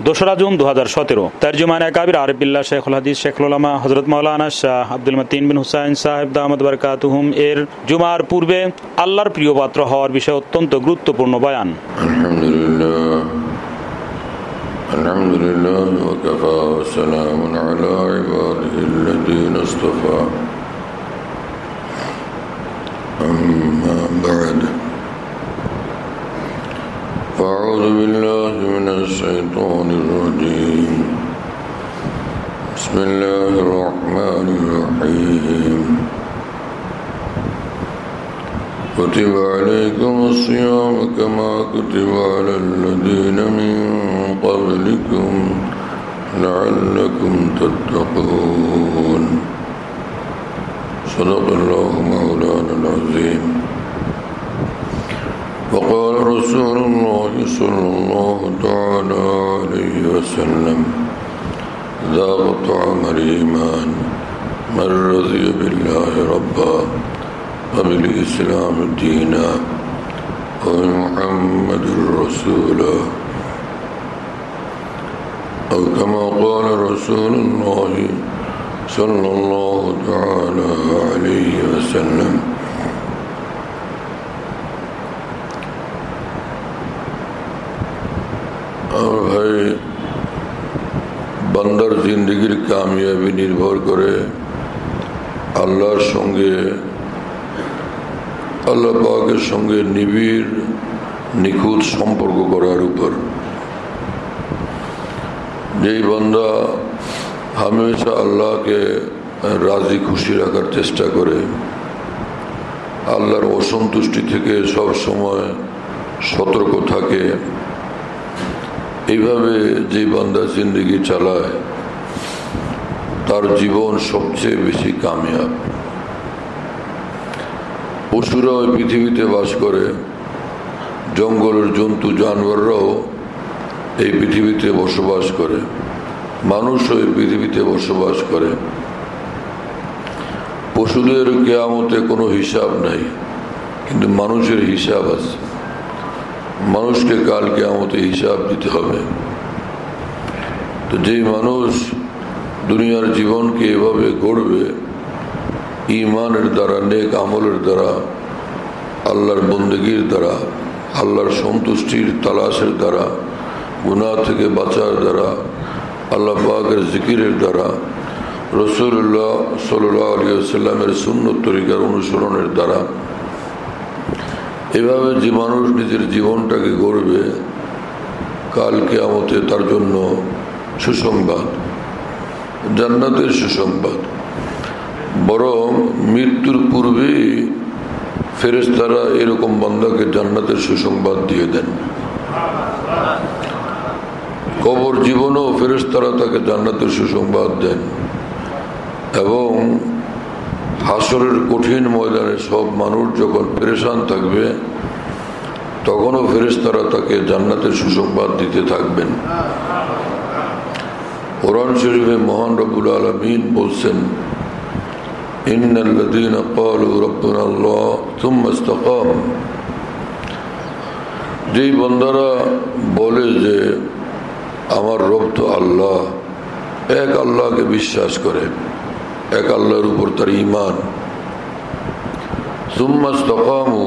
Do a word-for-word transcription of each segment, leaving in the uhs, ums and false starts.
দোসরা জুন দু হাজার সতেরো। তর্জমানে কাবির আরিফুল্লাহ শেখুল হাদিস শেখুল উলামা হযরত মাওলানা শাহ আব্দুল মতিন বিন হুসাইন সাহেব দামাত বারাকাতুহুম এর জুমার পূর্বে আল্লাহর প্রিয় পাত্র হওয়ার বিষয়ে অত্যন্ত গুরুত্বপূর্ণ বয়ান। আলহামদুলিল্লাহ আলহামদুলিল্লাহ ওয়া কাফা ওয়া সালামুন আলা ইবাদিহিল্লাযীনা ইসতাফা আম্মা বা'দ فأعوذ بالله من الشيطان الرجيم بسم الله الرحمن الرحيم كتب عليكم الصيام كما كتب على الذين من قبلكم لعلكم تتقون صدق الله مولانا العظيم وقال رسول الله صلى الله تعالى عليه وسلم ذاق طعم الإيمان من رضي بالله ربا وبالإسلام دينا وبمحمد رسولا أو كما قال رسول الله صلى الله تعالى عليه وسلم और भाई बंदर जिंदगी कामयाबी निर्भर करे আল্লাহর সঙ্গে আল্লাহ পাকের সঙ্গে নিবিড় নিখুঁত সম্পর্ক করার উপর। যেই বান্দা হামেশা আল্লাহকে রাজি খুশি রাখার চেষ্টা করে, আল্লাহর অসন্তুষ্টি থেকে সব সময় সতর্ক থাকে, এইভাবে যে বান্দা জিন্দেগি চালায় তার জীবন সবচেয়ে বেশি কামিয়াব। পশুরা ওই পৃথিবীতে বাস করে, জঙ্গলের জন্তু জানোয়াররাও এই পৃথিবীতে বসবাস করে, মানুষও এই পৃথিবীতে বসবাস করে। পশুদের কিয়ামতে কোনো হিসাব নাই, কিন্তু মানুষের হিসাব আছে। মানুষকে কাল কিয়ামতে হিসাব দিতে হবে। তো যেই মানুষ দুনিয়ার জীবনকে এভাবে গড়বে ঈমানের দ্বারা, নেক আমলের দ্বারা, আল্লাহর বন্দেগীর দ্বারা, আল্লাহর সন্তুষ্টির তালাশের দ্বারা, গুনাহ থেকে বাঁচার দ্বারা, আল্লাহ পাকের জিকিরের দ্বারা, রাসূলুল্লাহ সাল্লাল্লাহু আলাইহি ওয়াসাল্লামের সুন্নত তরিকার অনুসরণের দ্বারা, এভাবে যে মানুষ নিজের জীবনটাকে গড়বে, কাল কিয়ামতে তার জন্য সুসংবাদ, জান্নাতের সুসংবাদ। বরং মৃত্যুর পূর্বেই ফেরেশতারা এরকম বান্দাকে জান্নাতের সুসংবাদ দিয়ে দেন। কবর জীবনেও ফেরেশতারা তাকে জান্নাতের সুসংবাদ দেন, এবং হাসরের কঠিন ময়দানে সব মানুষ যখন পেরেশান থাকবে তখনও ফেরেশতারা তাকে জান্নাতের সুসংবাদ দিতে থাকবেন। কোরআন শরীফে মহান রব্বুল আলামিন বলছেন, ইন্নাল্লাযীনা ক্বালু রাব্বুনা আল্লাহ সুম্মা ইসতাকামু, যেই বান্দারা বলে যে আমার রব তো আল্লাহ, এক আল্লাহকে বিশ্বাস করে, এক আল্লাহর উপর তার ঈমান, সুম্মা ইসতাকামু,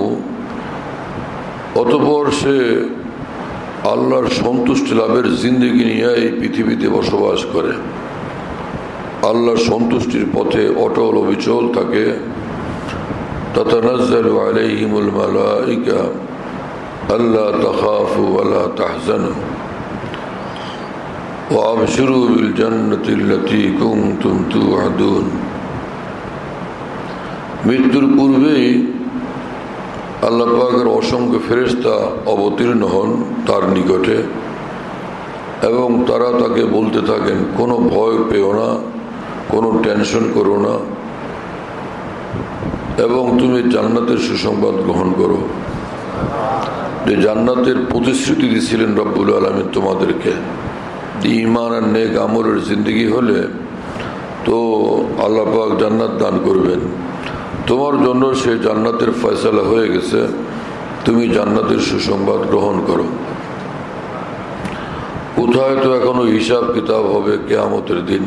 অতঃপর সে আল্লাহর সন্তুষ্টি লাভের জিন্দেগি নিয়ে এই পৃথিবীতে বসবাস করে, আল্লাহর সন্তুষ্টির পথে অটল অবিচল থাকে, তাতানাজ্জালু আলাইহিমুল মালাইকা আল্লা তাখাফু ওয়া লা তাহজানু ওয়া আবশিরু বিল জান্নাতি আল্লাতী কুনতুম তুআদুন। মৃত্যুর পূর্বেই আল্লাহ পাকের অসংখ্য ফেরেশতা অবতীর্ণ হন তার নিকটে, এবং তারা তাকে বলতে থাকেন, কোনো ভয় পেও না, কোনো টেনশন করো না, এবং তুমি জান্নাতের সুসংবাদ গ্রহণ করো। যে জান্নাতের প্রতিশ্রুতি দিয়েছিলেন রব্বুল আলামিন তোমাদেরকে, ঈমান আর নেক আমলের জিন্দেগি হলে তো আল্লাহ পাক জান্নাত দান করবেন। তোমার জন্য সে জান্নাতের ফয়সালা হয়ে গেছে, তুমি জান্নাতের সুসংবাদ গ্রহণ করো। কোথায় তো এখনো হিসাব কিতাব হবে কিয়ামতের দিন,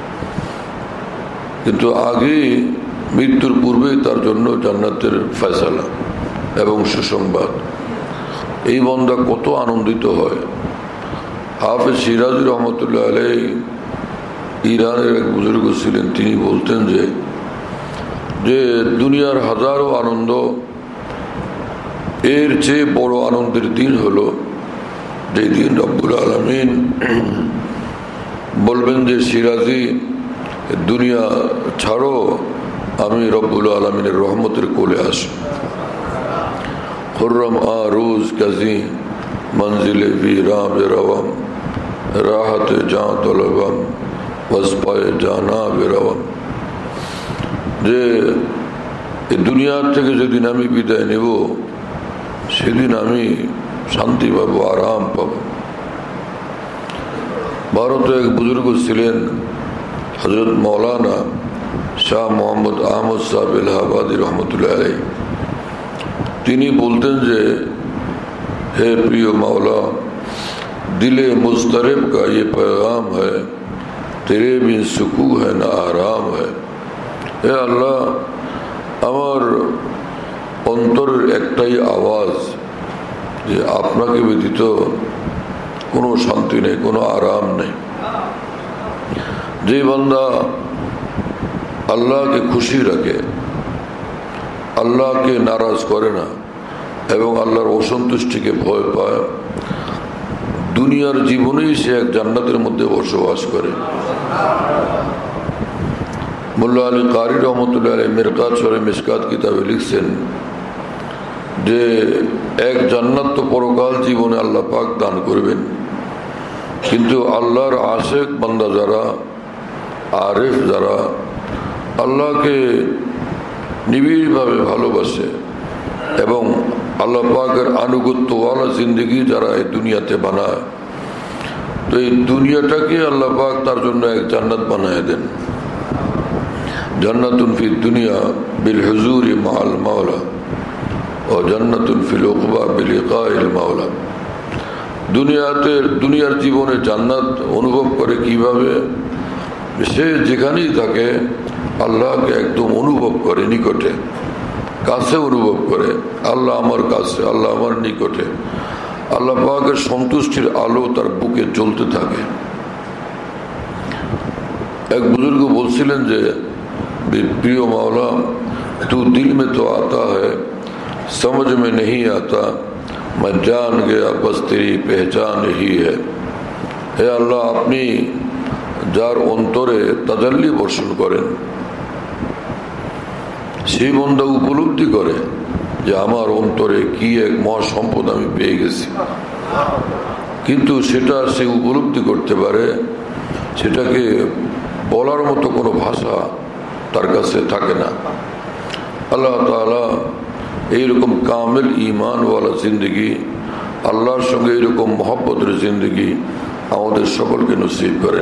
কিন্তু আগে মৃত্যুর পূর্বেই তার জন্য জান্নাতের ফয়সালা এবং সুসংবাদ। এই বান্দা কত আনন্দিত হয়। হাফেজ সিরাজুর রহমতুল্লাহ আলাইহি ইরানের এক বুজুর্গ ছিলেন, তিনি বলতেন যে যে দুনিয়ার হাজারো আনন্দ, এর চেয়ে বড় আনন্দের দিন হলো যে দিন রব্বুল আলামিন বলবেন যে সিরাজি দুনিয়া ছাড়ো, আমি রব্বুল আলামিনের রহমতের কোলে আসি। খুররম আ রোজ কাজি মঞ্জিলে বীরাম বেরওয়াম রাহতে জা তলবম ওয়াসপায়ে জানা বেরওয়াম, যে দুনিয়ার থেকে যেদিন আমি বিদায় নেব সেদিন আমি শান্তি পাবো, আরাম পাবো। ভারতে এক বুজুর্গ ছিলেন হযরত মৌলানা শাহ মোহাম্মদ আহমদ সাহেব এলাহাবাদী রহমতুল্লাহ আলাইহি। তিনি বলতেন যে হে প্রিয় মাওলা, দিলে মুজতরিব কা ये पैगाम है, तेरे बिन सुकून है ना आराम है। হে আল্লাহ, আমার অন্তরের একটাই আওয়াজ যে আপনাকে ব্যতীত কোনো শান্তি নেই, কোনো আরাম নেই। যে বান্দা আল্লাহকে খুশি রাখে, আল্লাহকে নারাজ করে না এবং আল্লাহর অসন্তুষ্টিকে ভয় পায়, দুনিয়ার জীবনেই সে এক জান্নাতের মধ্যে বসবাস করে। মোল্লা আলী কারি রহমতুল্লাহ আলাইহি মিরকাত শরীফ মিশকাত কিতাবে লিখছেন যে এক জান্নাত তো পরকাল জীবনে আল্লাহ পাক দান করবেন, কিন্তু আল্লাহর আশেক বান্দা যারা, আরিফ যারা, আল্লাহকে নিবিড়ভাবে ভালোবাসে এবং আল্লাহ পাকের আনুগত্যওয়ালা জিন্দগি যারা এই দুনিয়াতে বানায়, তো এই দুনিয়াটাকে আল্লাহ পাক তার জন্য এক জান্নাত বানায় দেন। জান্নাতুন ফি দুনিয়া বিল হুজুরি মাআল মাওলা ও জান্নাতুন ফিল উকবা বিলিকাইল মাওলা। দুনিয়াতে দুনিয়ার জীবনে জান্নাত অনুভব করে কিভাবে? সে যেখানেই থাকে আল্লাহকে একদম অনুভব করে, নিকটে, কাছে অনুভব করে। আল্লাহ আমার কাছে, আল্লাহ আমার নিকটে, আল্লাহ পাকের সন্তুষ্টির আলো তার বুকে জ্বলতে থাকে। এক বুজুর্গ বলছিলেন যে প্রিয় মাওলা, তু দিল মে তো আতা হ্যায়, समझ में नहीं आता, मैं जान गया बस तेरी पहचान ही है। হে আল্লাহ, আপনি যার অন্তরে তাজাল্লি বর্ষণ করেন, সেই বান্দা উপলব্ধি করে যে আমার অন্তরে কি এক মহাসম্পদ আমি পেয়ে গেছি, কিন্তু সেটা সে উপলব্ধি করতে পারে, সেটাকে বলার মতো কোনো ভাষা তার কাছে থাকে না। আল্লাহ তাআলা এইরকম কামিল ঈমানওয়ালা জিন্দগি, আল্লাহর সঙ্গে এইরকম মহব্বতের জিন্দগি আমাদের সকলকে নসিব করেন।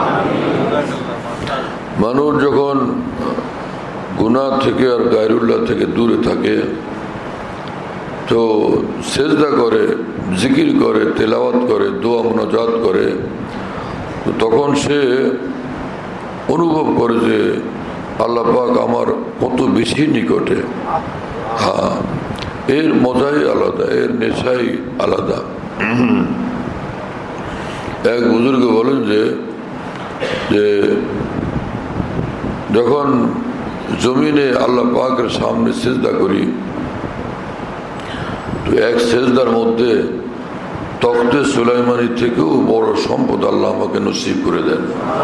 মানুষ যখন গুনাহ থেকে আর গায়রুল্লাহ থেকে দূরে থাকে, তো সেজদা করে, জিকির করে, তেলাওয়াত করে, দোয়া মুনাজাত করে, তখন সে অনুভব করে যে আল্লাহ পাক আমার কত বেশি নিকটে। হ্যাঁ, এর মজাই আলাদা, এর নেশাই আলাদা। এক বুজুর্গ বলেন যে যে যখন জমিনে আল্লাহ পাকের সামনে সেজদা করি, তো এক সেজদার মধ্যে তখতে সুলাইমানি থেকেও বড় সম্পদ আল্লাহ আমাকে নসিব করে দেন।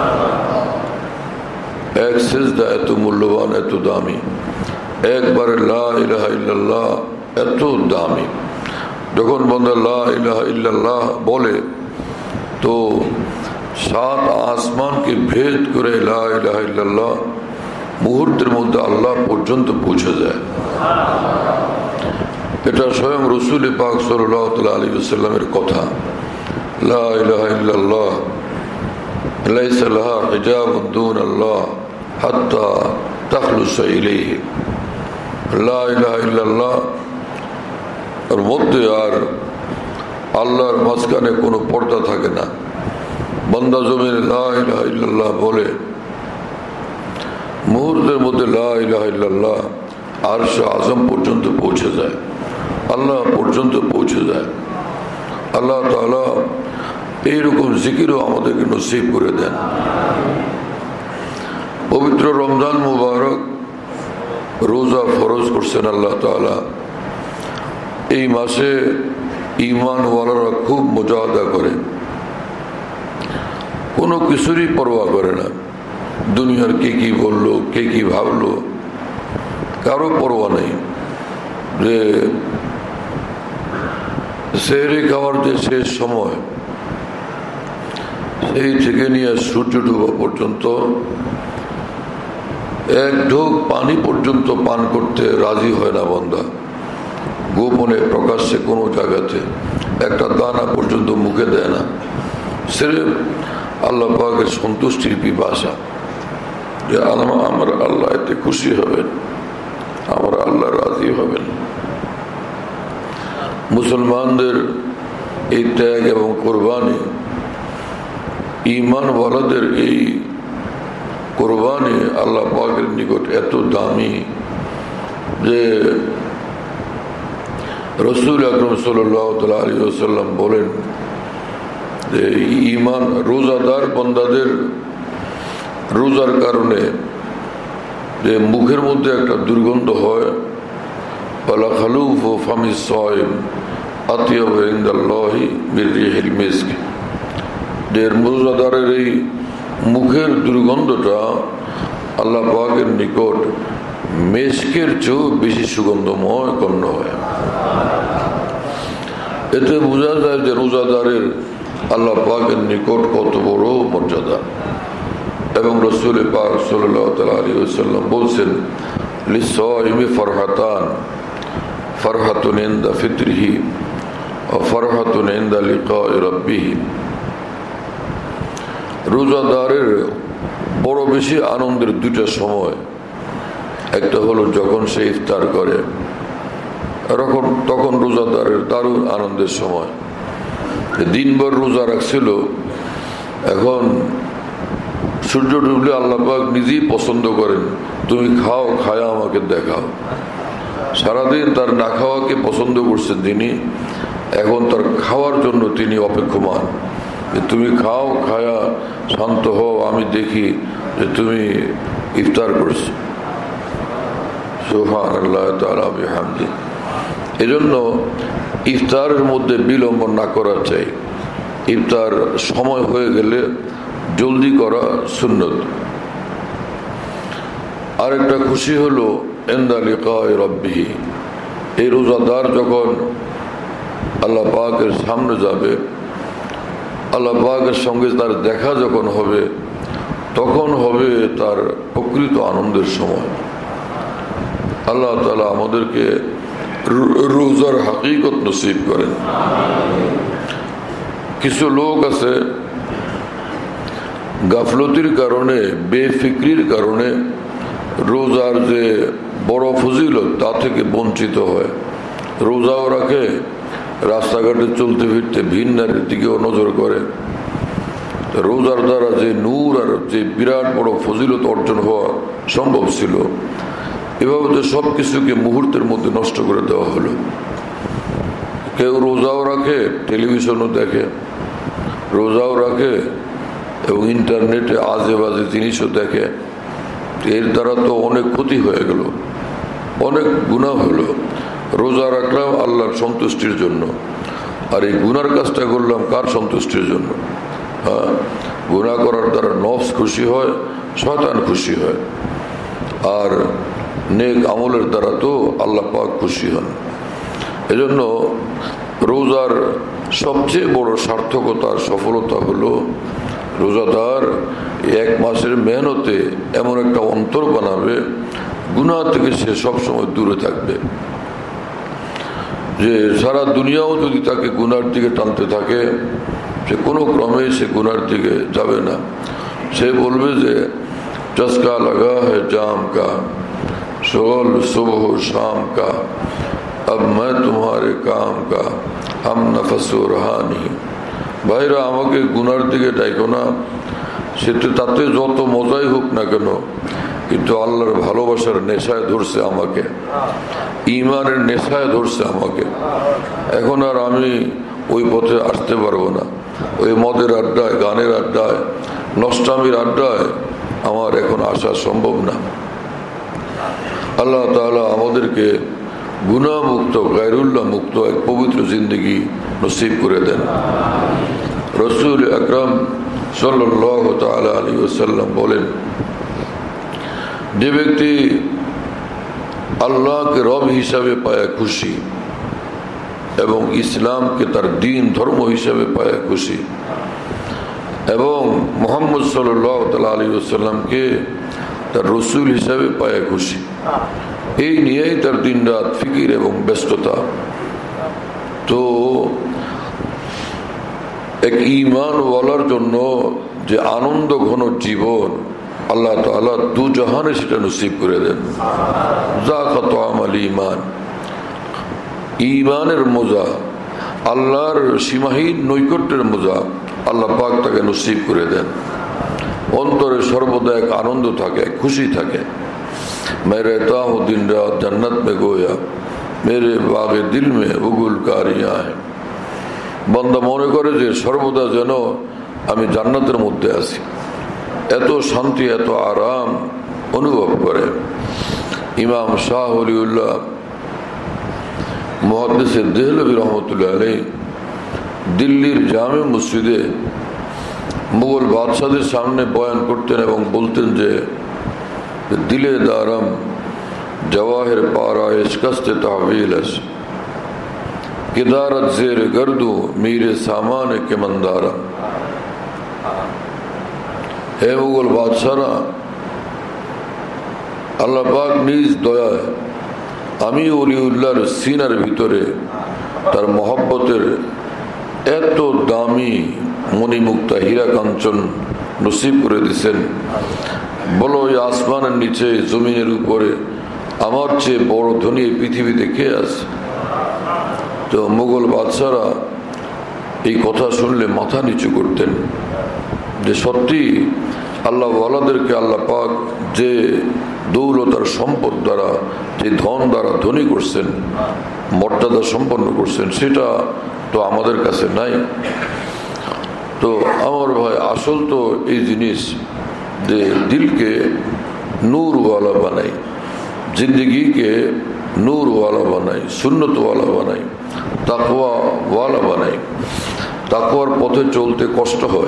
এক সেজদা এত মূল্যবান, এত দামি, একবারে লা ইলাহা ইল্লাল্লাহ এত দামি। যখন বান্দা লা ইলাহা ইল্লাল্লাহ বলে, তো সাত আসমানকে ভেদ করে লা ইলাহা ইল্লাল্লাহ মুহূর্তের মধ্যে আল্লাহ পর্যন্ত পৌঁছে যায়। এটা স্বয়ং রাসূল পাক সাল্লাল্লাহু আলাইহি ওয়াসাল্লামের কথা। লা ইলাহা ইল্লাল্লাহ লাইসা লাহা হিজাবুন দুনাল্লাহ হাত্তা তাখলুসা ইলাইহি। লা ইলাহা ইল্লাল্লাহ এর মধ্যে আর আল্লাহর মাঝখানে কোনো পর্দা থাকে না। বান্দা জমিনে লা ইলাহা ইল্লাল্লাহ বলে, মুহূর্তের মধ্যে লা ইলাহা ইল্লাল্লাহ আরশ আযম পর্যন্ত পৌঁছে যায়, আল্লাহ পর্যন্ত পৌঁছে যায়। আল্লাহ তাআলা এইরকম জিকিরও আমাদেরকে নসিব করে দেন। পবিত্র রমজান মুবারক রোজা ফরজ করছেন আল্লাহ তাআলা। এই মাসে ঈমানওয়ালারা খুব মুজাহাদা করে, কোনো কিছুরই পরোয়া করে না। দুনিয়ার কে কি বললো, কে কি ভাবলো, কারো পরোয়া নেই। যে সেহরি খাওয়ার যে শেষ সময়, সেই থেকে নিয়ে সূর্য ডুবা পর্যন্ত এক ঢোক পানি পর্যন্ত পান করতে রাজি হয় না বান্দা। গোপনে প্রকাশ্যে কোনো জায়গাতে একটা দানা পর্যন্ত মুখে দেয় না। সির্ফ আল্লাহ পাকের সন্তুষ্টির পিপাসা, যে আমার আল্লাহ এতে খুশি হবেন, আমার আল্লাহ রাজি হবেন। মুসলমানদের এই ত্যাগ এবং কোরবানি, ঈমানওয়ালাদের এই কোরবানি আল্লাহ পাকের নিকট এত দামি যে রাসূল আকরাম সাল্লাল্লাহু আলাইহি ওয়াসাল্লাম বলেন যে ঈমান রোজাদার বান্দাদের রোজার কারণে যে মুখের মধ্যে একটা দুর্গন্ধ হয়, ওয়ালা খালুফু ফামিস সায়িম আতিয়াবু ইনদাল্লাহি মির রিহিল মিস্ক, যে রোজাদারের এই মুখের দুর্গন্ধটা আল্লাহ পাকের নিকট মেশকের চেয়েও বেশি সুগন্ধময় গণ্য হয়। এতে বোঝা যায় যে রোজাদারের আল্লাহ পাকের নিকট কত বড় মর্যাদা। এবং রাসূল পাক সাল্লাল্লাহু আলাইহি ওয়াসাল্লাম বলছেন, লিসাইমি ফারহাতান, ফারহাতুন ইনদা ফিতরিহি ওয়া ফারহাতুন ইনদা লিকাই রাব্বিহি। রোজাদারের বড় বেশি আনন্দের দুইটা সময়, একটা হলো যখন সে ইফতার করে, তখন তখন রোজাদারের দারুণ আনন্দের সময়। দিনভর রোজা রাখছিল, এখন সূর্য ডুবলে আল্লাহ পাক নিজেই পছন্দ করেন, তুমি খাও, খায়া আমাকে দেখাও। সারাদিন তার না খাওয়াকে পছন্দ করছেন তিনি, এখন তার খাওয়ার জন্য তিনি অপেক্ষমান, যে তুমি খাও, খায়া শান্ত হও, আমি দেখি যে তুমি ইফতার করছো। সুবহানাল্লাহ তাআলা বিহামদি। এজন্য ইফতারের মধ্যে বিলম্ব না করা চাই। ইফতার সময় হয়ে গেলে জলদি করা সুন্নত। আরেকটা খুশি হলো ইনদা লিকাই রাব্বিহি, এই রোজাদার যখন আল্লাহ পাকের সামনে যাবে, আল্লাহ পাকের সঙ্গে তার দেখা যখন হবে, তখন হবে তার প্রকৃত আনন্দের সময়। আল্লাহ তাআলা আমাদেরকে রোজার হাকিকত নসিব করেন। কিছু লোক আছে গাফলতির কারণে, বেফিক্রির কারণে রোজার যে বড় ফজিলত তা থেকে বঞ্চিত হয়। রোজাও রাখে, রাস্তাঘাটে চলতে ফিরতে ভিন নারীর দিকেও নজর করে। রোজার দ্বারা যে নূর আর যে বিরাট বড় ফজিলত অর্জন হওয়া সম্ভব ছিল, এভাবে তো সব কিছুকে মুহূর্তের মধ্যে নষ্ট করে দেওয়া হলো। কেউ রোজাও রাখে, টেলিভিশনও দেখে, রোজাও রাখে এবং ইন্টারনেটে আজে বাজে জিনিসও দেখে। এর দ্বারা তো অনেক ক্ষতি হয়ে গেল, অনেক গুনাহ হলো। রোজা রাখলাম আল্লাহর সন্তুষ্টির জন্য, আর এই গুনার কাজটা করলাম কার সন্তুষ্টির জন্য? হ্যাঁ, গুনাহ করার দ্বারা নফস খুশি হয়, শয়তান খুশি হয়, আর নেক আমলের দ্বারা তো আল্লাহ পাক খুশি হন। এজন্য রোজার সবচেয়ে বড় সার্থকতার সফলতা হলো রোজাদার এক মাসের মেহনতে এমন একটা অন্তর বানাবে, গুনাহ থেকে সে সবসময় দূরে থাকবে। যে সারা দুনিয়াও যদি তাকে গুনার দিকে টানতে থাকে, সে কোনো ক্রমে সে গুনার দিকে যাবে না। সে বলবে যে চস্কা লাগা है जाम का, शोल सुबह शाम का, अब मैं तुम्हारे काम का, हम नफस रहा नहीं, ভাইরা আমাকে গুনার দিকে ডাইকো না, সেটা তাতে যত মজাই হোক না কেন, কিন্তু আল্লাহর ভালোবাসার নেশায় ধরছে আমাকে, ইমানের নেশায় ধরছে আমাকে। এখন আর আমি ওই পথে আসতে পারবো না। ওই মদের আড্ডায়, গানের আড্ডায়, নষ্টামির আড্ডায় আমার এখন আসা সম্ভব না। আল্লাহ তাআলা আমাদেরকে গুনাহ মুক্ত, গায়রুল্লাহ মুক্ত এক পবিত্র জিন্দগি নসিব করে দেন। রাসূল আকরাম সাল্লাল্লাহু তাআলা আলাইহি ওয়াসাল্লাম বলেন, যে ব্যক্তি আল্লাহকে রব হিসাবে পায় খুশি এবং ইসলামকে তার দিন ধর্ম হিসাবে পায় খুশি এবং মুহাম্মদ সাল্লাল্লাহু তাআলা আলাইহি ওয়াসাল্লামকে তার রাসূল হিসাবে পায় খুশি, এই নিয়েই তার দিন রাত ফিকির এবং ব্যস্ততা। তো এক ঈমানওয়ালার জন্য যে আনন্দ ঘন জীবন আল্লাহ তাআলা দু জাহানে সেটা নসিব করে দেন। যাকা তাআমাল ঈমান, ঈমানের মজা, আল্লাহর সীমাহীন নৈকট্যের মজা আল্লাহ পাক তাকে নসিব করে দেন। অন্তরে সর্বদা এক আনন্দ থাকে, খুশি থাকে। मैं रहता हूँ दिन रात जन्नत में गोया मेरे बागे दिल में उगुल कारियां हैं। বান্দা মনে করে যে সর্বদা যেন আমি জান্নাতের মধ্যে আছি, এত শান্তি, এত আরাম অনুভব করে। ইমাম শাহ ওলিউল্লাহ মুহাদ্দিস দেহলভী রহমতুল্লাহ আলাইহি দিল্লির জামে মসজিদে মুঘল বাদশাদের সামনে বয়ান করতেন এবং বলতেন যে দিলে দারম জওয়াহির পারা ইশকস্তে তাহবিল আছে কিদারত জের গর্দু মীরে সামান কে মন্দারা। হে মুঘল বাদশারা, আল্লাহ পাক নিজ দয়ায় আমি ওলিউল্লাহর সিনার ভিতরে তার মহব্বতের এত দামি মণিমুক্তা হীরা কাঞ্চন নসিব করে দিয়েছেন, বলো এই আসমানের নিচে জমিনের উপরে আমার চেয়ে বড় ধনী পৃথিবীতে কে আছে? তো মুঘল বাদশারা এই কথা শুনলে মাথা নিচু করতেন যে সত্যি আল্লাহ ওয়ালাদেরকে আল্লাহ পাক যে দৌলতার সম্পদ দ্বারা, যে ধন দ্বারা ধনী করছেন, মর্যাদা সম্পন্ন করছেন, সেটা তো আমাদের কাছে নাই। তো আমার ভাই, আসল তো এই জিনিস যে দিলকে নূরওয়ালা বানাই, জিন্দগিকে নূরওয়ালা বানাই, সুন্নতওয়ালা বানাই, তাকওয়াওয়ালা বানাই। তাকওয়ার পথে চলতে কষ্ট হয়,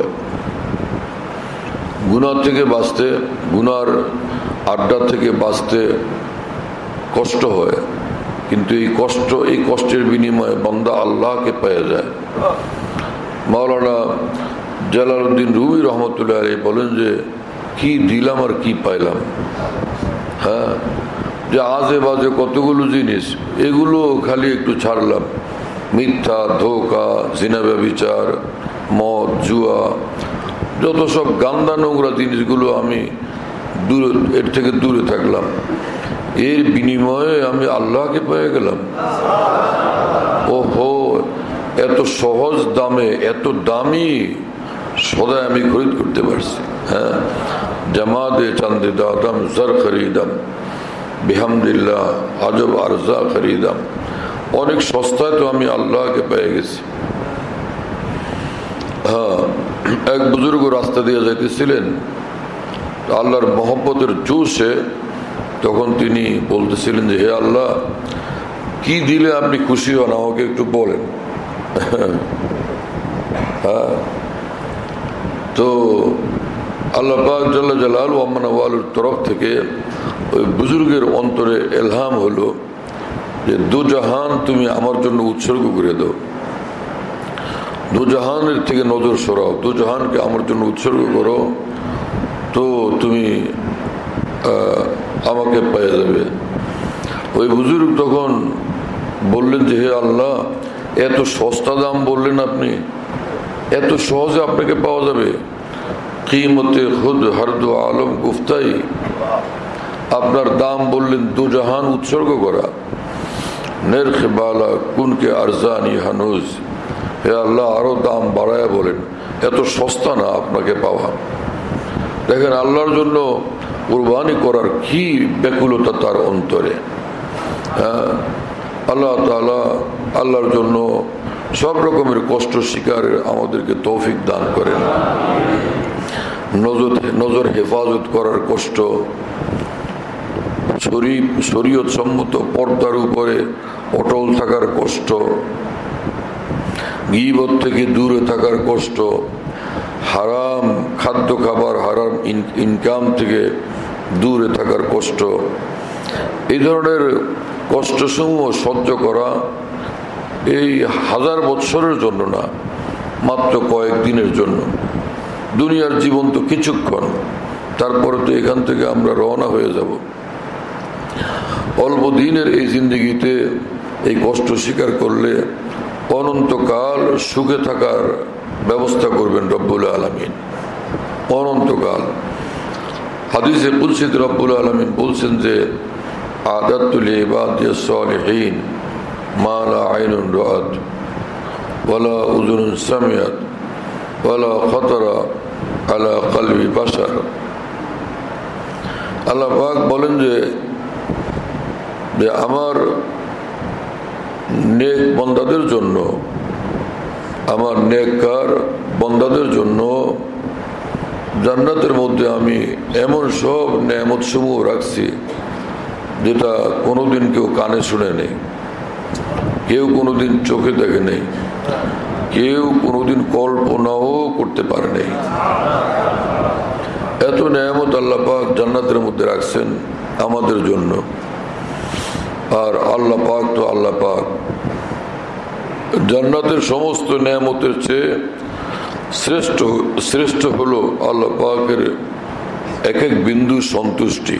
গুনাহ থেকে বাঁচতে, গুনার আড্ডা থেকে বাঁচতে কষ্ট হয়, কিন্তু এই কষ্ট, এই কষ্টের বিনিময়ে বান্দা আল্লাহকে পেয়ে যায়। মাওলানা জালালউদ্দিন রুমি রহমতুল্লাহ আলাইহি বলেন যে কি দিলাম আর কি পাইলাম। হ্যাঁ, যে আজে বাজে কতগুলো জিনিস, এগুলো খালি একটু ছাড়লাম। মিথ্যা, ধোঁকা, জিনা ব্যভিচার, মদ, জুয়া, যত সব গান্দা নোংরা জিনিসগুলো আমি দূরে, এর থেকে দূরে থাকলাম। এর বিনিময়ে আমি আল্লাহকে পেয়ে গেলাম। ওহো, এত সহজ দামে, এত দামি সদাই আমি খরিদ করতে পারছি। হ্যাঁ, জামাদে চান্দে দাদম জর খরিদাম বিহামদুলিল্লাহ আজব আরজা খরিদাম। অনেক সস্তায় তো আমি আল্লাহকে পেয়ে গেছি। হ্যাঁ, এক বুজুর্গ রাস্তা দিয়ে যাইতেছিলেন, আল্লাহর মহব্বতের জোশে তখন তিনি বলতেছিলেন যে হে আল্লাহ, কি দিলে আপনি খুশি হন আমাকে একটু বলেন। হ্যাঁ, তো আল্লাহ পাক জাল্লা জালালহু ওয়া মানাওয়ালুর তরফ থেকে ওই বুজুর্গের অন্তরে ইলহাম হলো যে দু জাহান তুমি আমার জন্য উৎসর্গ করে দাও, দু জাহানের থেকে নজর সরাও, দু জাহানকে আমার জন্য উৎসর্গ করো, তো তুমি আমাকে পেয়ে যাবে। ওই বুজুর্গ তখন বললেন যে হে আল্লাহ, এত সস্তা দাম বললেন আপনি, এত সহজে আপনাকে পাওয়া যাবে? কিমতে খুদ হরদু আলম গুফতাই, আপনার দাম বললেন দু জাহান উৎসর্গ করা। নেরখ বালা কুনকে আরজানি হানুজ, হে আল্লাহ আরো দাম বাড়ায় বলেন, এত সস্তা না আপনাকে পাওয়া। দেখেন আল্লাহর জন্য কুরবানি করার কি ব্যাকুলতা তার অন্তরে। হ্যাঁ, আল্লাহ তাআলা আল্লাহর জন্য সব রকমের কষ্ট স্বীকারের আমাদেরকে তৌফিক দান করেন। নজর নজর হেফাজত করার কষ্ট, শরীয়ত সম্মত পর্দার উপরে অটল থাকার কষ্ট, গীবত থেকে দূরে থাকার কষ্ট, হারাম খাদ্য খাবার হারাম ইনকাম থেকে দূরে থাকার কষ্ট, এই ধরনের কষ্টসমূহ সহ্য করা এই হাজার বৎসরের জন্য না, মাত্র কয়েকদিনের জন্য। দুনিয়ার জীবন তো কিছুক্ষণ, তারপরে তো এখান থেকে আমরা রওনা হয়ে যাব। অল্প দিনের এই জিন্দগিতে এই কষ্ট স্বীকার করলে অনন্তকাল সুখে থাকার ব্যবস্থা করবেন রব্বুল আলামিন, অনন্তকাল। হাদিসে কুদসিতে রব্বুল আলামিন বলছেন যে আদাতুল ইবাদিস সালিহিন মা লা আইনুন রাআত ওয়ালা উযুনুন সামিআত ওয়ালা খাতারা আলা কলবি বাশার। আল্লাহ পাক বলেন যে যে আমার নেক বন্দাদের জন্য, আমার নেককার বন্দাদের জন্য জান্নাতের মধ্যে আমি এমন সব নেয়ামত সমূহ রাখছি যেটা কোনোদিন কেউ কানে শুনে নেই, কেউ কোনোদিন চোখে দেখে নেই, কেউ কোনোদিন কল্পনাও করতে পারে নাই। এত নেয়ামত আল্লাহ পাক জান্নাতের মধ্যে রাখছেন আমাদের জন্য। আর আল্লাহ পাক তো আল্লাহ পাক, জান্নাতের সমস্ত নেয়ামতের চেয়ে শ্রেষ্ঠ শ্রেষ্ঠ হলো আল্লাহ পাকের এক এক বিন্দু সন্তুষ্টি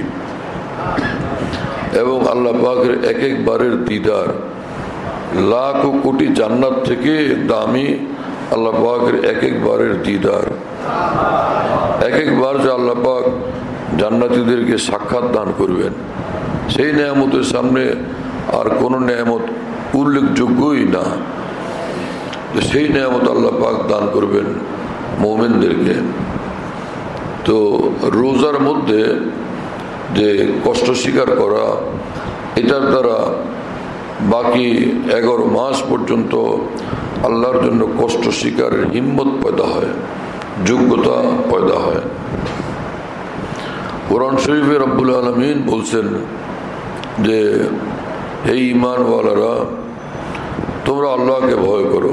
এবং আল্লাহ পাকের এক একবারের দিদার। লাখ ও কোটি জান্নাত থেকে দামি আল্লাহ পাকের এক একবারের দিদার। এক একবার যে আল্লাহ পাক জান্নাতীদেরকে সাক্ষাৎ দান করবেন, সেই নেয়ামতের সামনে আর কোন নেয়ামত উল্লেখযোগ্যই না। সেই নেয়ামত আল্লাহ পাক দান করবেন মুমিনদেরকে। তো রোজার মধ্যে যে কষ্ট স্বীকার করা, এটার দ্বারা বাকি এগারো মাস পর্যন্ত আল্লাহর জন্য কষ্ট স্বীকারের হিম্মত পয়দা হয়, যোগ্যতা পয়দা হয়। কোরআন শরীফে রব্বুল আলামিন বলছেন যে হে ঈমানওয়ালারা, তোমরা আল্লাহকে ভয় করো।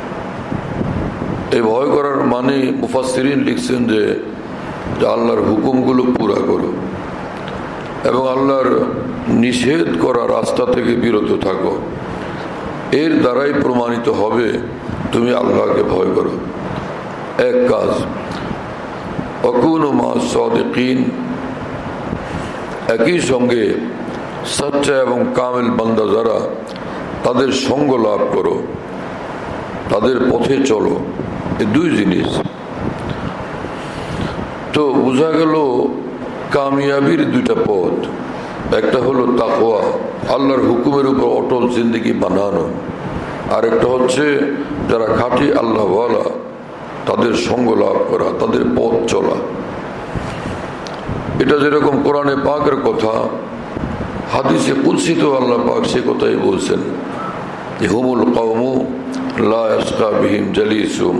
এই ভয় করার মানে মুফাসসিরিন লিখছেন যে আল্লাহর হুকুমগুলো পুরা করো এবং আল্লাহর নিষেধ করা রাস্তা থেকে বিরত থাকো। এর দ্বারাই প্রমাণিত হবে তুমি আল্লাহকে ভয় করো। এক কাজ, ওয়াকুনু মা'আস সাদিকিন, একই সঙ্গে সচ্চা এবং কামেল বান্দা যারা, তাদের সঙ্গ লাভ করো, তাদের পথে চলো। এই দুই জিনিস তো বোঝা গেল কামিয়াবির দুইটা পথ। একটা হলো তাকওয়া, আল্লাহর হুকুমের উপর অটল জিন্দেগি বানানো, আর একটা হচ্ছে যারা খাঁটি আল্লাহওয়ালা তাদের সঙ্গ লাভ করা, তাদের পথ চলা। এটা যেরকম কোরআনে পাকের কথা, হাদিসে কুদসি তো আল্লাহ পাক সে কথাই বলছেন, হুমুল কওমু লা ইয়াশকা বিহিম জালিসুম।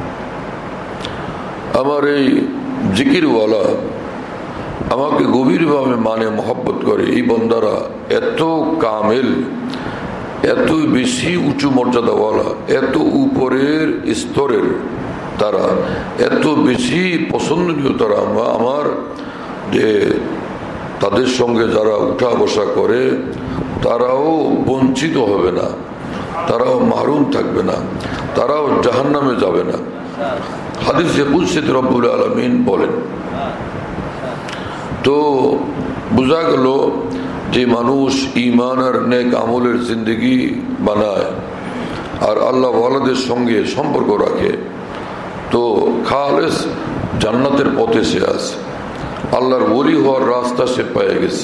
আমার এই জিকিরওয়ালা, আমাকে গভীরভাবে মানে মহব্বত করে এই বন্দারা এত কামেল, এত বেশি উঁচু মর্যাদাওয়ালা, এত উপরের স্তরের তারা, এত বেশি পছন্দনীয় তারা আমার, যে তাদের সঙ্গে যারা উঠা বসা করে তারাও বঞ্চিত হবে না, তারাও মাহরুম থাকবে না, তারাও জাহান্নামে যাবে না। হাদিসে কুদসিতে রব্বুল আলামিন বলেন। তো বোঝা গেল যে মানুষ ঈমান আর নেক আমলের জিন্দগি বানায় আর আল্লাহ ওয়ালাদের সঙ্গে সম্পর্ক রাখে, তো খালেস জান্নাতের পথে সে আছে, আল্লাহর ওলি হওয়ার রাস্তা সে পেয়ে গেছে।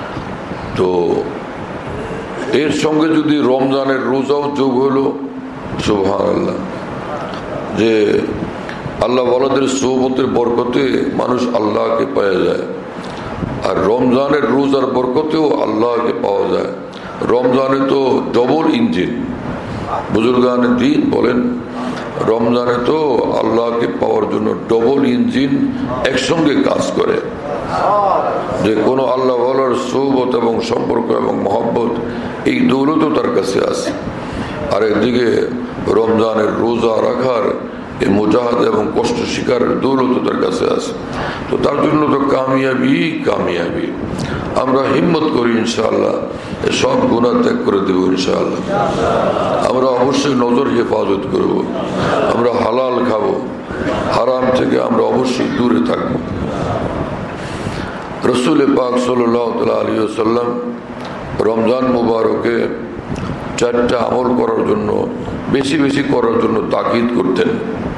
তো এর সঙ্গে যদি রমজানের রোজাও যোগ হলো সুবহানাল্লাহ। যে আল্লাহ ওয়ালাদের সোহবতের বরকতে মানুষ আল্লাহকে পাওয়া যায়, আর রমজানের রোজার বরকতেও আল্লাহকে পাওয়া যায়। রমজানে তো ডবল ইঞ্জিন, বুজুর্গানে দ্বীন বলেন রমজানে তো আল্লাহকে পাওয়ার জন্য ডবল ইঞ্জিন একসঙ্গে কাজ করে। যে কোনো আল্লাহ ওয়ালার সোহবত এবং সম্পর্ক এবং মহব্বত, এই দৌলতও তার কাছে আছে। আর একদিকে রমজানের রোজা রাখার এই মুজাহাদ এবং কষ্ট শিকারের দৌলতও তার কাছে আছে। তো তার জন্য তো কামিয়াবি কামিয়াবি। আমরা হিম্মত করি ইনশাআল্লাহ, সব গুনাহ ত্যাগ করে দেব ইনশাআল্লাহ। আমরা অবশ্যই নজর হেফাজত করব, আমরা হালাল খাবো, হারাম থেকে আমরা অবশ্যই দূরে থাকবো। রসুল পাক সাল্লাল্লাহু আলাইহি ওয়াসাল্লাম রমজান মুবারকে চারটা আমল করার জন্য, বেশি বেশি করার জন্য তাকিদ করতেন।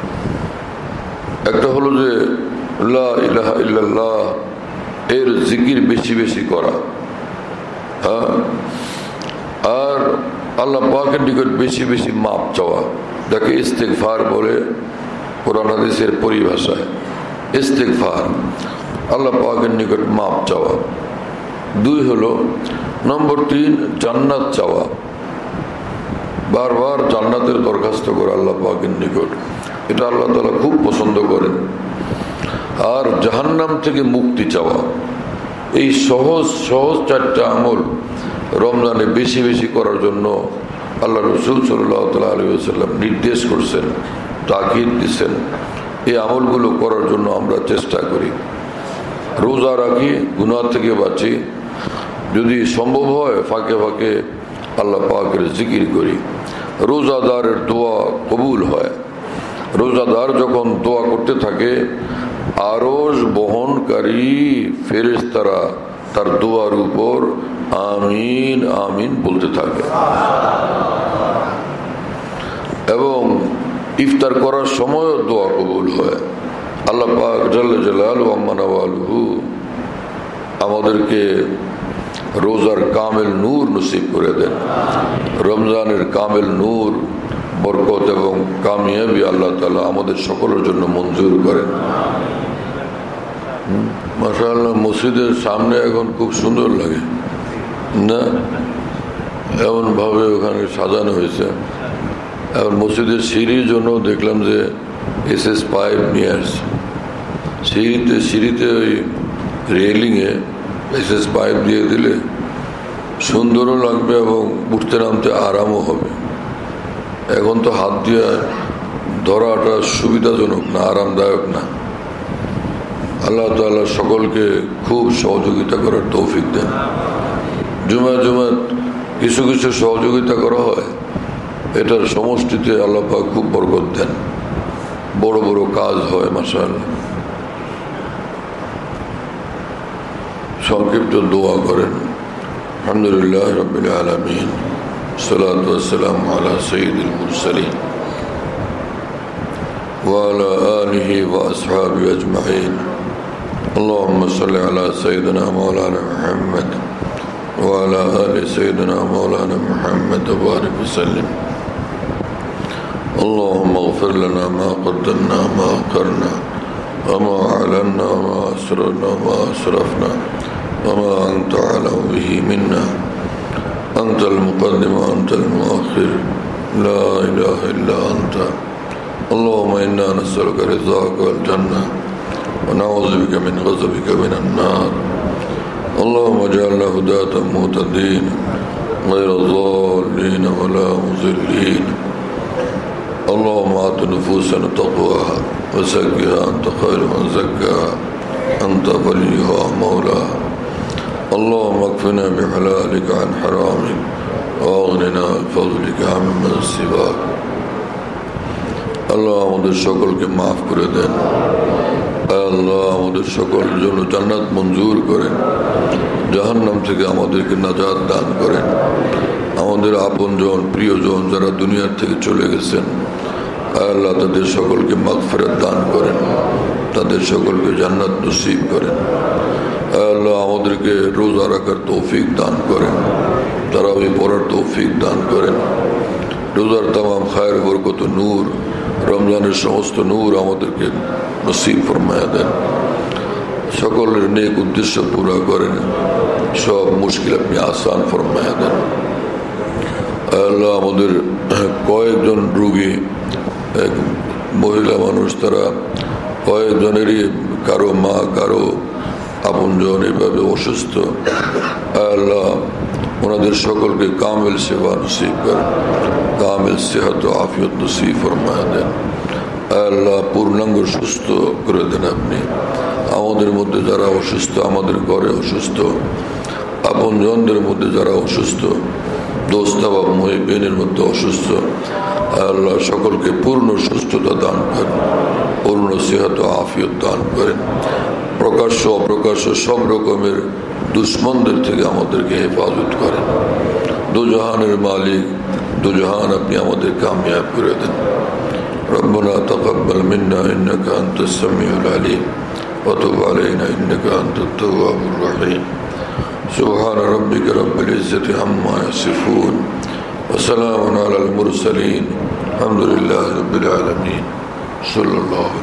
একটা হলো যে লা ইলাহা ইল্লাল্লাহ এর জিকির বেশি বেশি করা, হ্যাঁ, আর আল্লাহ পাকের নিকট বেশি বেশি মাপ চাওয়া, যাকে ইস্তেগফার বলে কোরআন হাদিসের পরিভাষায়। ইস্তেগফার, আল্লাহ পাকের নিকট মাপ চাওয়া। দুই হলো নম্বর তিন জান্নাত চাওয়া, বারবার জান্নাতের দরখাস্ত করে আল্লাহ পাকের নিকট, এটা আল্লাহ তাআলা খুব পছন্দ করেন। আর জাহান্নাম থেকে মুক্তি চাওয়া। এই সহজ সহজ চারটা আমল রমজানে বেশি বেশি করার জন্য আল্লাহ রসুল সাল্লাল্লাহু আলাইহি ওয়াসাল্লাম নির্দেশ করছেন, তাকিদ দিচ্ছেন। এই আমলগুলো করার জন্য আমরা চেষ্টা করি। রোজা রাখি, গুনাহ থেকে বাঁচি, যদি সম্ভব হয় ফাঁকে ফাঁকে আল্লাহ পাকের জিকির করি। রোজাদারের দোয়া কবুল হয়। রোজাদার যখন দোয়া করতে থাকে, আরশ বহনকারী ফেরেশতারা তার দোয়ার উপর আমিন আমিন বলতে থাকে। এবং ইফতার করার সময় দোয়া কবুল হয়। আল্লাহ পাক জাল্লা জালালুহু ওয়া মানাওয়ালুহু আমাদেরকে রোজার কামেল নূর নসিব করে দেন। রমজানের কামেল নূর, বরকত এবং কামিয়াবি আল্লাহ তাআলা আমাদের সকলের জন্য মঞ্জুর করেন। মাশাআল্লাহ, মসজিদের সামনে এখন খুব সুন্দর লাগে না? এমন ভাবে ওখানে সাজানো হয়েছে। এখন মসজিদের সিঁড়ির জন্য দেখলাম যে এস এস পাইপ নিয়ে আসছে। সিঁড়িতে সিঁড়িতে ওই রেলিংয়ে এস এস পাইপ দিয়ে দিলে সুন্দরও লাগবে এবং উঠতে নামতে আরামও হবে। এখন তো হাত দিয়ে ধরাটা সুবিধাজনক না, আরামদায়ক না। আল্লাহ তাআলা সকলকে খুব সহযোগিতা করার তৌফিক দেন। জুমা জুমা কিছু কিছু সহযোগিতা করা হয়, এটার সমষ্টিতে আল্লাহ পাক খুব বরকত দেন, বড় বড় কাজ হয় মাশাআল্লাহ। সংক্ষিপ্ত দোয়া করেন। আলহামদুলিল্লাহ রাব্বিল আলামিন, সালাতু ওয়াসসালামু আলা সাইয়্যিদিল মুরসালিন ওয়া আলা আলিহি ওয়া আসহাবিহি আজমাইন। আল্লাহুম্মা সাল্লি আলা সাইয়্যিদিনা মাওলানা মুহাম্মদ ওয়া আলা আলি সাইয়্যিদিনা মাওলানা মুহাম্মদ ওয়া বারিক ওয়া সাল্লিম। আল্লাহুম্মা ইগফির লানা মা قدمنا ما أخرنا وما أعلنا وما أسررنا وما أسرفنا وما أنت أعلم به منا، أنت المقدم وأنت المؤخر، لا إله إلا أنت. اللهم إنا نسألك رضاك والجنة ونعوذ بك من غضبك من النار. اللهم اجعلنا هداة مهتدين غير ضالين ولا مضلين. اللهم آت نفوسنا تقواها وزكها أنت خير من زكاها أنت وليها مولاها. اللهم اكفنا بحلالك عن حرامك واغننا بفضلك عمن سواك. আল্লাহ আমাদের সকলকে মাফ করে দেন। আল্লাহ আমাদের সকলের জন্য জান্নাত মঞ্জুর করেন, জাহান্নাম থেকে আমাদেরকে নাজাত দান করেন। আমাদের আপনজন প্রিয়জন যারা দুনিয়ার থেকে চলে গেছেন, আল্লাহ তাদের সকলকে মাগফিরাত দান করেন, তাদের সকলকে জান্নাত নসিব করেন। আল্লাহ আমাদেরকে রোজা রাখার তৌফিক দান করেন, তারাবি পড়ার তৌফিক দান করেন, রোজার তামাম খায়ের বরকত নূর, রমজানের সমস্ত নূর আমাদেরকে নসিব ফরমায়া দেন, সকলের নেক উদ্দেশ্য পুরা করেন, সব মুশকিল আপনি আসান ফরমায়া দেন। আল্লাহ আমাদের কয়েকজন রোগী, এক মহিলা মানুষ, তারা কয়েকজনেরই কারো মা কারো আপনজন এভাবে অসুস্থ। আল্লাহ ওনাদের সকলকে কামিল সেবা নসিব করেন, কামিল সেহত আফিয়ত নসিব ফরমায়া দেন। আল্লাহ পূর্ণাঙ্গ সুস্থ করে দেন আপনি। আমাদের মধ্যে যারা অসুস্থ, আমাদের ঘরে অসুস্থ, আপনজনদের মধ্যে যারা অসুস্থ, দোস্তা বা মুহিবিনের মধ্যে অসুস্থ, আল্লাহ সকলকে পূর্ণ সুস্থতা দান করেন, পূর্ণ সেহত আফিয়ত দান করেন। প্রকাশ্য অপ্রকাশ্য সব রকমের দুশ্মনদের থেকে আমাদেরকে হেফাজত করেন। দুজাহানের মালিক, দুজাহান আপনি আমাদের কামিয়াব করে দেন। রব্বানা তাকাব্বাল মিন্না ইন্নাকা আনতাস সামিউল আলিম ওয়া তুব আলাইনা ইন্নাকা আনতাত তাওয়াবুর রহিম। সুবহান রাব্বিকা রাব্বিল ইজ্জাতি আম্মা ইয়াসিফুন ওয়া সালামুন আলাল মুরসালিন আলহামদুলিল্লাহি রাব্বিল আলামিন। সাল্লাল্লাহু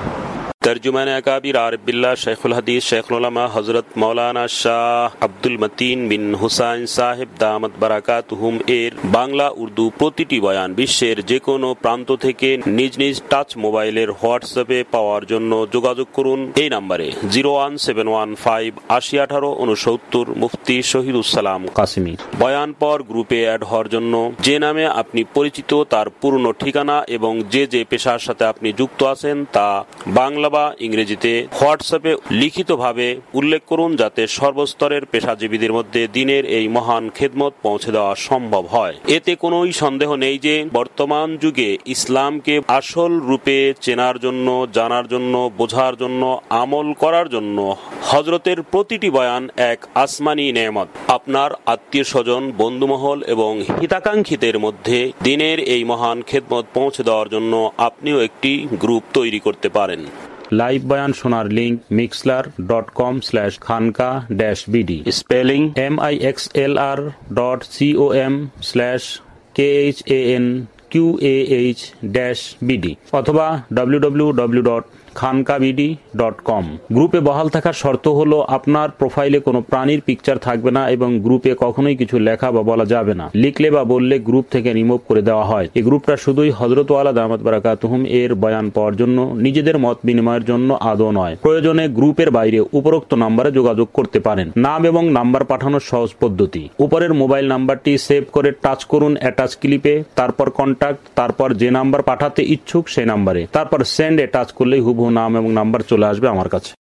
তর্জুমান আকাবির আরবিল্লাহ শেখুল হাদিস শেখুল উলামা হযরত মাওলানা শাহ আব্দুল মতিন বিন হুসাইন সাহেব দামাত বারাকাতুহুম এর বাংলা উর্দু প্রতিটি বয়ান বিশ্বের যে কোনো প্রান্ত থেকে নিজ নিজ টাচ মোবাইলের হোয়াটসঅ্যাপে পাওয়ার জন্য যোগাযোগ করুন এই নম্বরে zero one seven one five আশি আঠারো উনসত্তর মুফতি শহীদুসালাম কাসিমি। বয়ান পর গ্রুপে অ্যাড হওয়ার জন্য যে নামে আপনি পরিচিত তার পূর্ণ ঠিকানা এবং যে যে পেশার সাথে আপনি যুক্ত আছেন তা বাংলা বা ইংরেজিতে হোয়াটসঅ্যাপে লিখিতভাবে উল্লেখ করুন, যাতে সর্বস্তরের পেশাজীবীদের মধ্যে দিনের এই মহান খেদমত পৌঁছে দেওয়া সম্ভব হয়। এতে কোনোই সন্দেহ নেই যে বর্তমান যুগে ইসলামকে আসল রূপে চেনার জন্য, জানার জন্য, বোঝার জন্য, আমল করার জন্য হযরতের প্রতিটি বয়ান এক আসমানি নেয়ামত। আপনার আত্মীয় স্বজন, বন্ধুমহল এবং হিতাকাঙ্ক্ষীদের মধ্যে দিনের এই মহান খেদমত পৌঁছে দেওয়ার জন্য আপনিও একটি গ্রুপ তৈরি করতে পারেন। লাইভ বয়ান শোনার link Mixlr dot com slash Khanka dash BD, spelling M I X L R dot COM slash K H A N Q A H dash BD অথবা W W W dot Khanka BD dot com. গ্রুপে বহাল থাকার শর্ত হলো আপনার প্রোফাইলে কোনো প্রাণীর পিকচার থাকবে না এবং গ্রুপে কখনোই কিছু লেখা বা বলা যাবে না। লিখলে বা বললে গ্রুপ থেকে রিমুভ করে দেওয়া হয়। এই গ্রুপটা শুধুই হযরত ওয়ালা দামাত বারাকাতুহুম এর বয়ান পাওয়ার জন্য, নিজেদের মত বিনিময়ের জন্য আদৌ নয়। প্রয়োজনে গ্রুপের বাইরে উপরোক্ত নাম্বারে যোগাযোগ করতে পারেন। নাম এবং নাম্বার পাঠানোর সহজ পদ্ধতি: উপরের মোবাইল নাম্বারটি সেভ করে টাচ করুন অ্যাটাচ ক্লিপে, তারপর কন্টাক্ট, তারপর যে নাম্বার পাঠাতে ইচ্ছুক সেই নাম্বারে, তারপর সেন্ড এ টাচ করলেই হুবহু নাম এবং নাম্বার চলে আসবে আমার কাছে।